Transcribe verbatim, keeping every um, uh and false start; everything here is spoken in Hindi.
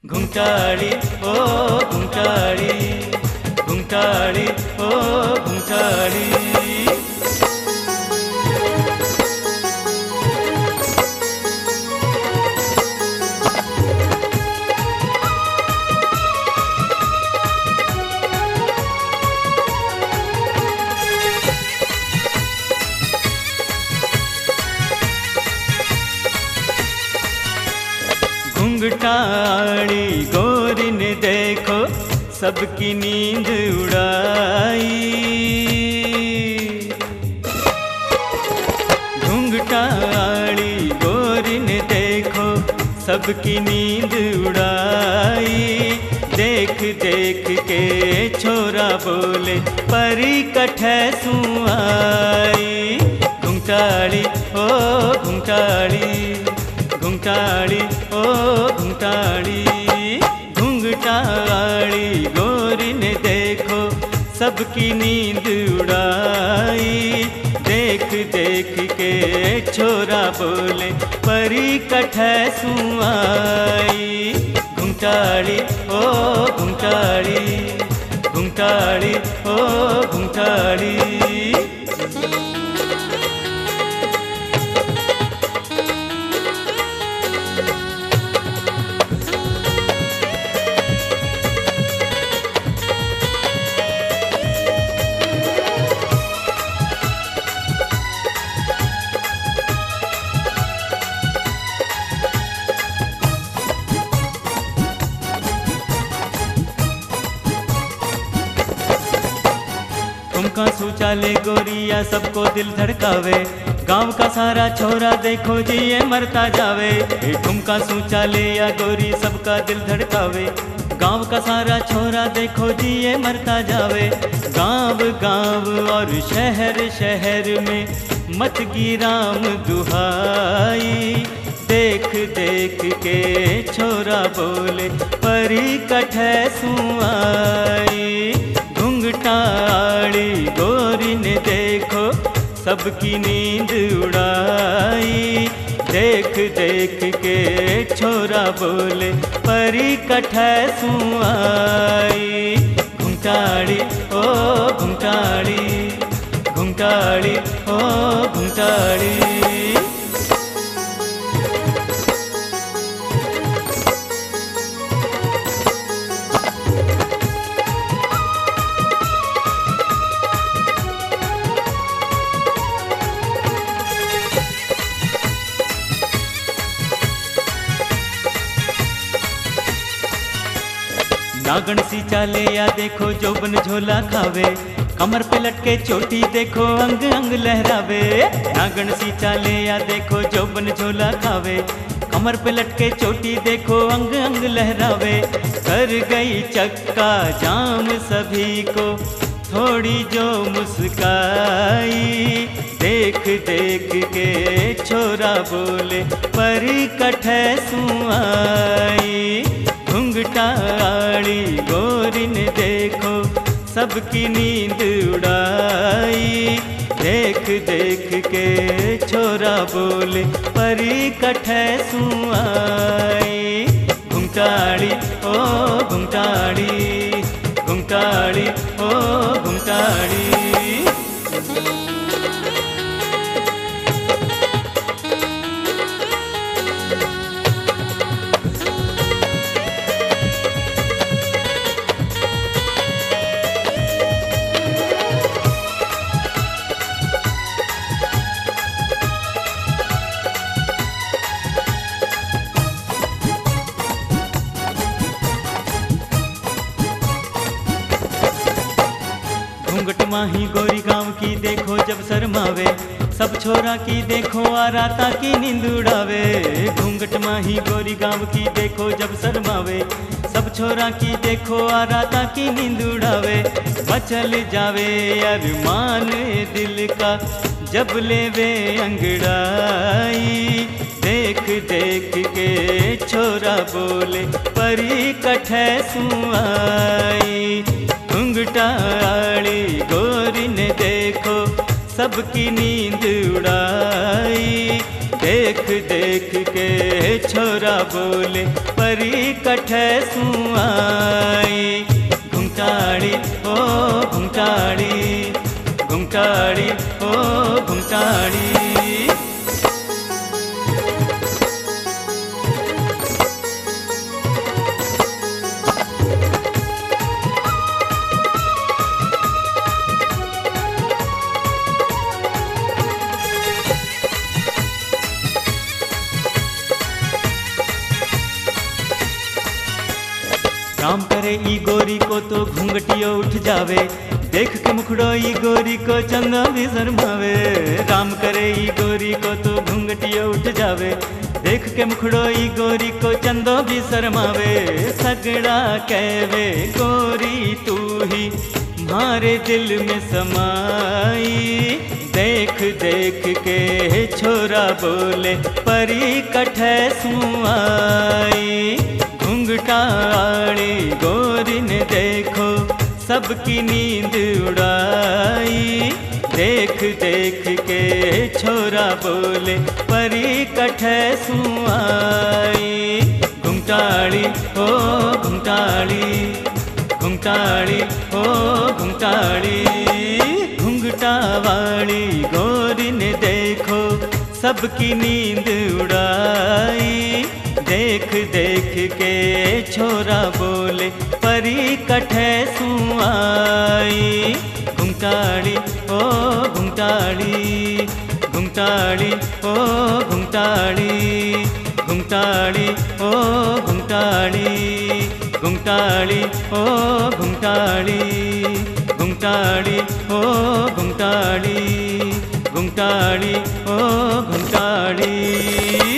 घुंघटाड़ी ओ घुंघटाड़ी, घुंघटाड़ी ओ घुंघटाड़ी। घुंघटाड़ी गोरी ने देखो सबकी नींद उड़ाई। घुंघटाड़ी गोरी ने देखो सबकी नींद उड़ाई। देख देख के छोरा बोले परी कठै सू आई। घुंघटाड़ी ओ घुंघटाड़ी, घुंघटाड़ी ओ घुंघटाड़ी। घुंघटाड़ी गोरी ने देखो सबकी नींद उड़ाई। देख देख के छोरा बोले परी कठै सू आई। घुंघटाड़ी ओ घुंघटाड़ी, घुंघटाड़ी ओ घुंघटाड़ी। ठुमका सूचाले गोरिया सबको दिल धड़कावे। गांव का सारा छोरा देखो जी ये मरता जावे। ठुमका सूचाले या गोरी सबका दिल धड़कावे। गांव का सारा छोरा देखो जी ये मरता जावे। गांव गांव और शहर शहर में मत की राम दुहाई। देख देख के छोरा बोले परी कठै सू आई। घुंघटाड़ी गोरी ने देखो सबकी नींद उड़ाई। देख देख के छोरा बोले परी कठै सू आई। घुंघटाड़ी ओ घुंघटाड़ी, घुंघटाड़ी ओ घुंघटाड़ी। नागण सी चाले या देखो जोबन झोला खावे। कमर पे लटके चोटी देखो अंग अंग लहरावे। नागण सी चाले या देखो जोबन झोला खावे। कमर पे लटके चोटी देखो अंग अंग लहरावे। कर गई चक्का जाम सभी को थोड़ी जो मुस्काई। देख देख के छोरा बोले परी कठै सू आई। घुंघटाड़ी गोरी ने देखो सबकी नींद उड़ाई। देख देख के छोरा बोले परी कठै सू आई। घुंघटाड़ी ओ घुंघटाड़ी, घुंघटाड़ी ओ घुंघटाड़ी। घूंघट माही गोरी गांव की देखो जब शर्मावे। सब छोरा की देखो आराता की नींद उड़ावे। घूंघट माही गोरी गांव की देखो जब शर्मावे। सब छोरा की देखो आराता की नींद उड़ावे। मचल जावे अरमान दिल का जब लेवे अंगड़ाई। देख देख के छोरा बोले परी कठै सू आई। घुंघटाड़ी गोरी ने देखो सबकी नींद उड़ाई। देख देख देख के छोरा बोले परी कठे सुआई। घुंघटाड़ी ओ घुंघटाड़ी, घुंघटाड़ी ओ घुंघटाड़ी। राम करे ई गोरी को तो घूंघटियो उठ जावे, देख के मुखड़ो ई गोरी को चंदा भी शर्मावे। राम करे ई गोरी को तो घूंघटियो उठ जावे, देख के मुखड़ो ई गोरी को चंदो भी शर्मावे। सगड़ा कहवे गोरी तू ही मारे दिल में समाई। देख देख के छोरा बोले परी कठे सुआई। घुंघटाड़ी गोरी ने देखो सबकी नींद उड़ाई। देख देख के छोरा बोले परी कठे सुआई। घुंघटाड़ी ओ घुंघटाड़ी, घुंघटाड़ी ओ घुंघटाड़ी। घुंघटा वाली गोरी ने देखो सबकी नींद उड़ाई। देख देख के छोरा बोले परी कठे सुआई। घुंघटाड़ी ओ घुंघटाड़ी, घुंघटाड़ी ओ घुंघटाड़ी, घुंघटाड़ी ओ घुंघटाड़ी, घुंघटाड़ी ओ घुंघटाड़ी, घुंघटाड़ी ओ घुंघटाड़ी, घुंघटाड़ी ओ घुंघटाड़ी।